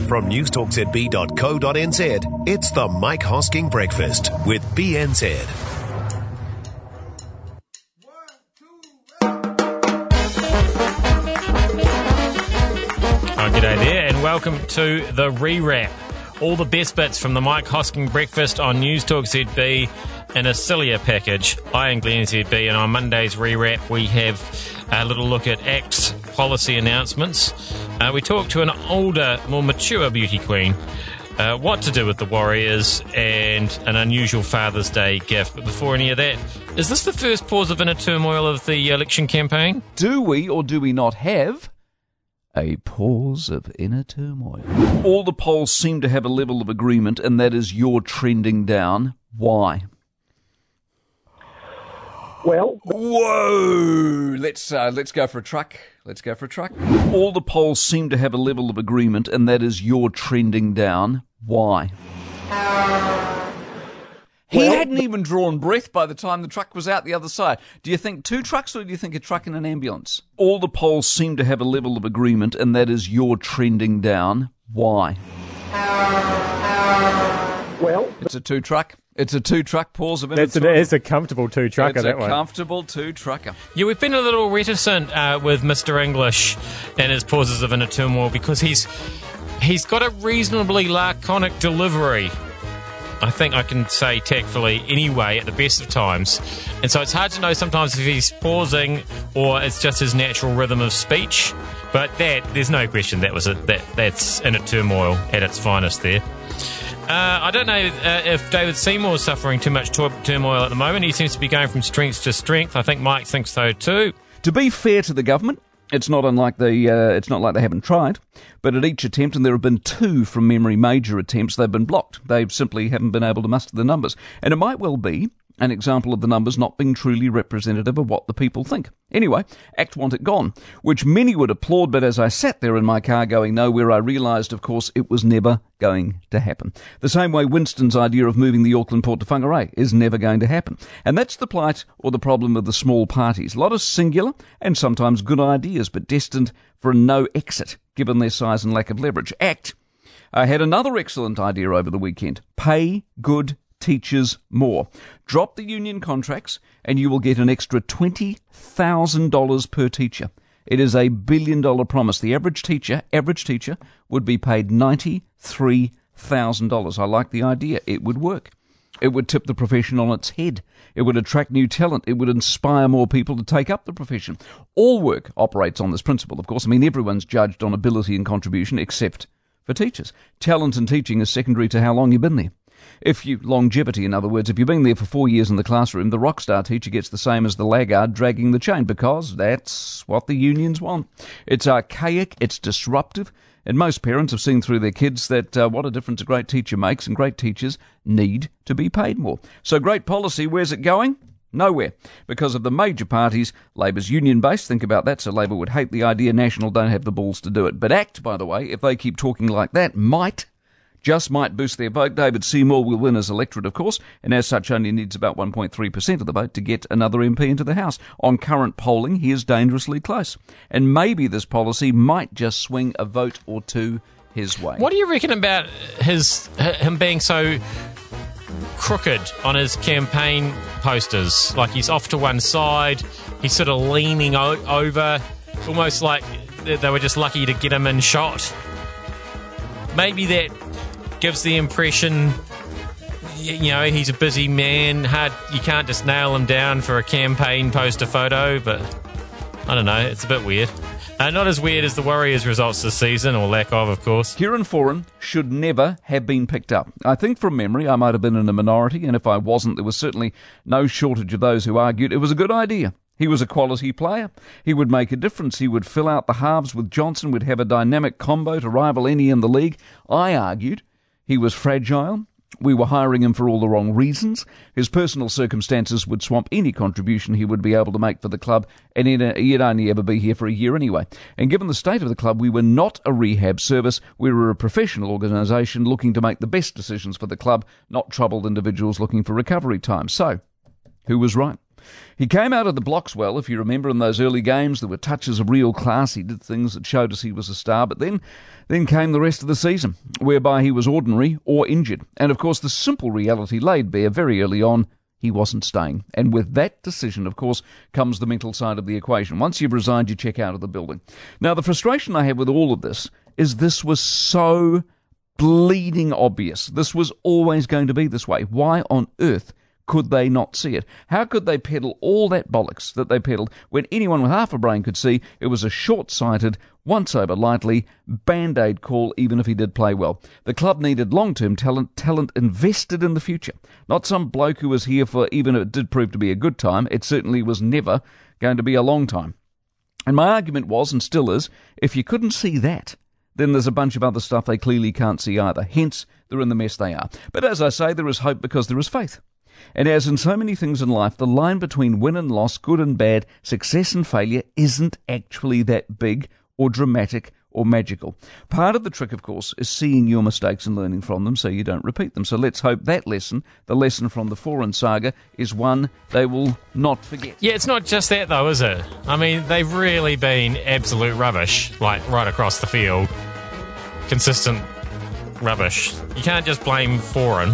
From newstalkzb.co.nz, it's the Mike Hosking Breakfast with BNZ. G'day there, and welcome to the Rewrap. All the best bits from the Mike Hosking Breakfast on Newstalk ZB in a sillier package. I am Glenn ZB, and on Monday's Rewrap we have a little look at ACT's policy announcements. We talk to an older, more mature beauty queen, what to do with the Warriors, and an unusual Father's Day gift. But before any of that, is this the first pause of inner turmoil of the election campaign? Do we or do we not have a pause of inner turmoil? All the polls seem to have a level of agreement, and that is you're trending down. Why? Well, whoa! Let's go for a truck. Let's go for a truck. All the polls seem to have a level of agreement, and that is you're trending down. Why? He hadn't even drawn breath by the time the truck was out the other side. Do you think two trucks, or do you think a truck and an ambulance? All the polls seem to have a level of agreement, and that is you're trending down. Why? Well, it's a two-truck. It's a two-truck pause of inner turmoil. It's a comfortable two-trucker, that one. It's a comfortable two-trucker. Yeah, we've been a little reticent with Mr. English and his pauses of inner turmoil because he's got a reasonably laconic delivery. I think I can say tactfully anyway at the best of times. And so it's hard to know sometimes if he's pausing or it's just his natural rhythm of speech. But there's no question that's inner turmoil at its finest there. I don't know if David Seymour's suffering too much turmoil at the moment. He seems to be going from strength to strength. I think Mike thinks so too. To be fair to the government, it's not like they haven't tried, but at each attempt, and there have been two from memory major attempts, they've been blocked. They simply haven't been able to muster the numbers. And it might well be an example of the numbers not being truly representative of what the people think. Anyway, ACT want it gone, which many would applaud, but as I sat there in my car going nowhere, I realised, of course, it was never going to happen. The same way Winston's idea of moving the Auckland Port to Whangarei is never going to happen. And that's the plight or the problem of the small parties. A lot of singular and sometimes good ideas, but destined for a no exit, given their size and lack of leverage. ACT had another excellent idea over the weekend. Pay good teachers more. Drop the union contracts and you will get an extra $20,000 per teacher. It is $1 billion promise. The average teacher would be paid $93,000. I like the idea. It would work. It would tip the profession on its head. It would attract new talent. It would inspire more people to take up the profession. All work operates on this principle, of course. I mean, everyone's judged on ability and contribution except for teachers. Talent in teaching is secondary to how long you've been there. Longevity, in other words, if you've been there for 4 years in the classroom, the rock star teacher gets the same as the laggard dragging the chain, because that's what the unions want. It's archaic, it's disruptive, and most parents have seen through their kids that what a difference a great teacher makes, and great teachers need to be paid more. So great policy, where's it going? Nowhere. Because of the major parties, Labor's union-based, think about that, so Labor would hate the idea, National don't have the balls to do it. But ACT, by the way, if they keep talking like that, might boost their vote. David Seymour will win his electorate, of course, and as such only needs about 1.3% of the vote to get another MP into the House. On current polling, he is dangerously close. And maybe this policy might just swing a vote or two his way. What do you reckon about him being so crooked on his campaign posters? Like he's off to one side, he's sort of leaning over, almost like they were just lucky to get him in shot. Maybe that gives the impression, he's a busy man. You can't just nail him down for a campaign poster photo, but I don't know, it's a bit weird. Not as weird as the Warriors' results this season, or lack of course. Kieran Foran should never have been picked up. I think from memory I might have been in a minority, and if I wasn't, there was certainly no shortage of those who argued it was a good idea. He was a quality player. He would make a difference. He would fill out the halves with Johnson, would have a dynamic combo to rival any in the league. I argued he was fragile. We were hiring him for all the wrong reasons. His personal circumstances would swamp any contribution he would be able to make for the club, and he'd only ever be here for a year anyway. And given the state of the club, we were not a rehab service. We were a professional organisation looking to make the best decisions for the club, not troubled individuals looking for recovery time. So, who was right? He came out of the blocks well, if you remember, in those early games. There were touches of real class. He did things that showed us he was a star. But then came the rest of the season, whereby he was ordinary or injured. And, of course, the simple reality laid bare very early on, he wasn't staying. And with that decision, of course, comes the mental side of the equation. Once you've resigned, you check out of the building. Now, the frustration I have with all of this was so bleeding obvious. This was always going to be this way. Why on earth could they not see it? How could they peddle all that bollocks that they peddled when anyone with half a brain could see it was a short-sighted, once-over lightly, band-aid call even if he did play well? The club needed long-term talent invested in the future. Not some bloke who was here for, even if it did prove to be a good time, it certainly was never going to be a long time. And my argument was, and still is, if you couldn't see that, then there's a bunch of other stuff they clearly can't see either. Hence, they're in the mess they are. But as I say, there is hope because there is faith. And as in so many things in life, the line between win and loss, good and bad, success and failure isn't actually that big or dramatic or magical. Part of the trick, of course, is seeing your mistakes and learning from them so you don't repeat them. So let's hope that lesson, the lesson from the Foran saga, is one they will not forget. Yeah, it's not just that, though, is it? I mean, they've really been absolute rubbish, like right across the field. Consistent rubbish. You can't just blame Foran.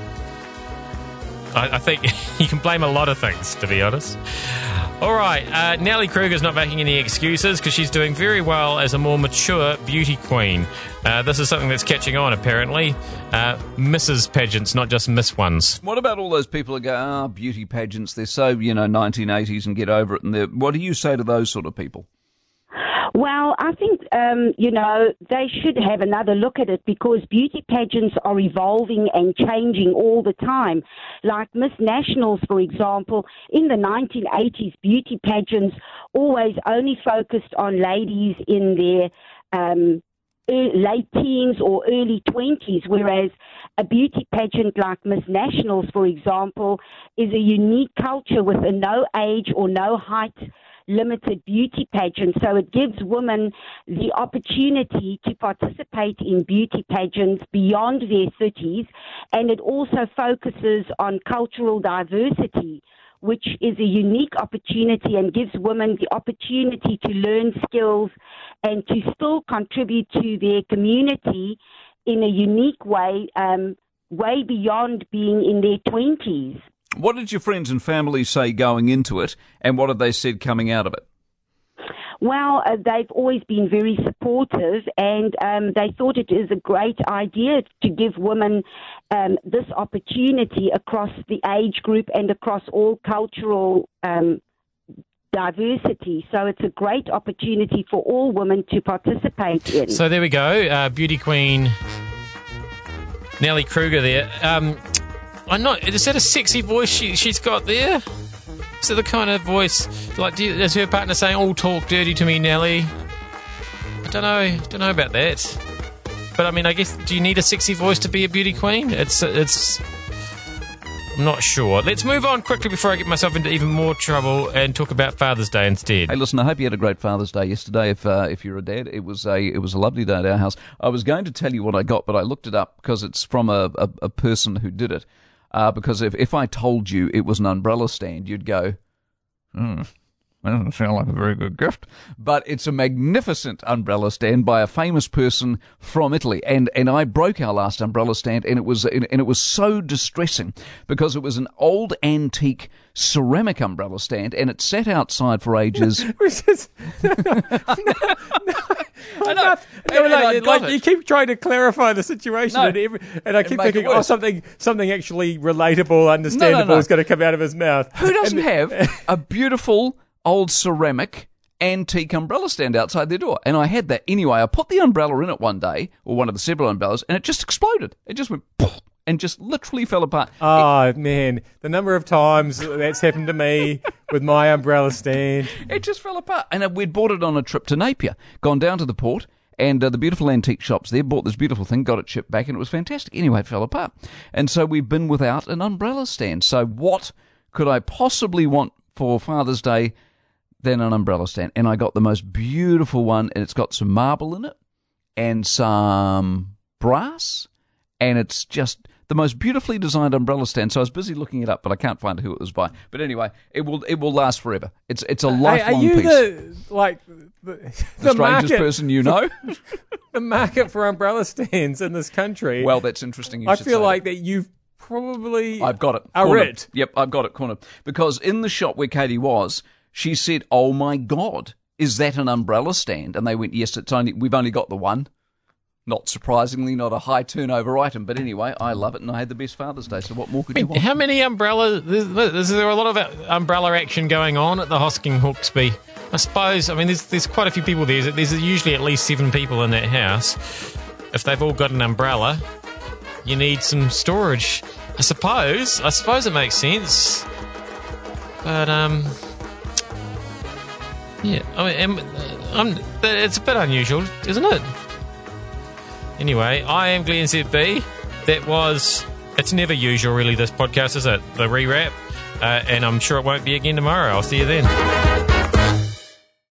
I think you can blame a lot of things, to be honest. All right, Nellie Kruger's not making any excuses because she's doing very well as a more mature beauty queen. This is something that's catching on, apparently. Mrs. pageants, not just Miss ones. What about all those people who go, beauty pageants, they're so, 1980s and get over it. And what do you say to those sort of people? Well, I think, they should have another look at it because beauty pageants are evolving and changing all the time. Like Miss Nationals, for example, in the 1980s, beauty pageants always only focused on ladies in their late teens or early 20s, whereas a beauty pageant like Miss Nationals, for example, is a unique culture with a no age or no height limited beauty pageant. So it gives women the opportunity to participate in beauty pageants beyond their 30s, and it also focuses on cultural diversity, which is a unique opportunity and gives women the opportunity to learn skills and to still contribute to their community in a unique way, way beyond being in their 20s. What did your friends and family say going into it, and what have they said coming out of it? Well, they've always been very supportive, and they thought it is a great idea to give women this opportunity across the age group and across all cultural diversity. So it's a great opportunity for all women to participate in. So there we go, beauty queen Nellie Kruger there. Is that a sexy voice she's got there? Is that the kind of voice, like, is her partner saying, "Oh, talk dirty to me, Nellie"? I don't know about that. But I mean, I guess, do you need a sexy voice to be a beauty queen? I'm not sure. Let's move on quickly before I get myself into even more trouble and talk about Father's Day instead. Hey, listen, I hope you had a great Father's Day yesterday. If you're a dad, it was a lovely day at our house. I was going to tell you what I got, but I looked it up because it's from a person who did it. Because if I told you it was an umbrella stand, you'd go, that doesn't sound like a very good gift. But it's a magnificent umbrella stand by a famous person from Italy. And I broke our last umbrella stand, and it was so distressing because it was an old antique ceramic umbrella stand, and it sat outside for ages. I know. You keep trying to clarify the situation, and I keep thinking, something actually relatable, understandable is going to come out of his mouth. Who doesn't have a beautiful old ceramic antique umbrella stand outside their door? And I had that anyway. I put the umbrella in it one day, or one of the several umbrellas, and it just exploded. It just went poof, and just literally fell apart. Oh, man. The number of times that's happened to me with my umbrella stand. It just fell apart. And we'd bought it on a trip to Napier, gone down to the port, and the beautiful antique shops there, bought this beautiful thing, got it shipped back, and it was fantastic. Anyway, it fell apart. And so we've been without an umbrella stand. So what could I possibly want for Father's Day than an umbrella stand? And I got the most beautiful one, and it's got some marble in it and some brass, and it's just the most beautifully designed umbrella stand. So I was busy looking it up, but I can't find who it was by. But anyway, it will last forever. It's a lifelong piece. Are you the strangest market, person you know? The market for umbrella stands in this country. Well, that's interesting. I feel like that you've probably I've got it. it. Yep, I've got it cornered. Because in the shop where Katie was, she said, "Oh my God, is that an umbrella stand?" And they went, "Yes, we've only got the one." Not surprisingly, not a high turnover item, but anyway, I love it, and I had the best Father's Day. So what more could you want? How many umbrellas? Is there a lot of umbrella action going on at the Hosking Hawkesby? I suppose. I mean, there's quite a few people there. There's usually at least 7 people in that house. If they've all got an umbrella, you need some storage. I suppose it makes sense. But yeah. I mean, it's a bit unusual, isn't it? Anyway, I am Glenn ZB. It's never usual really, this podcast, is it? The rewrap. And I'm sure it won't be again tomorrow. I'll see you then.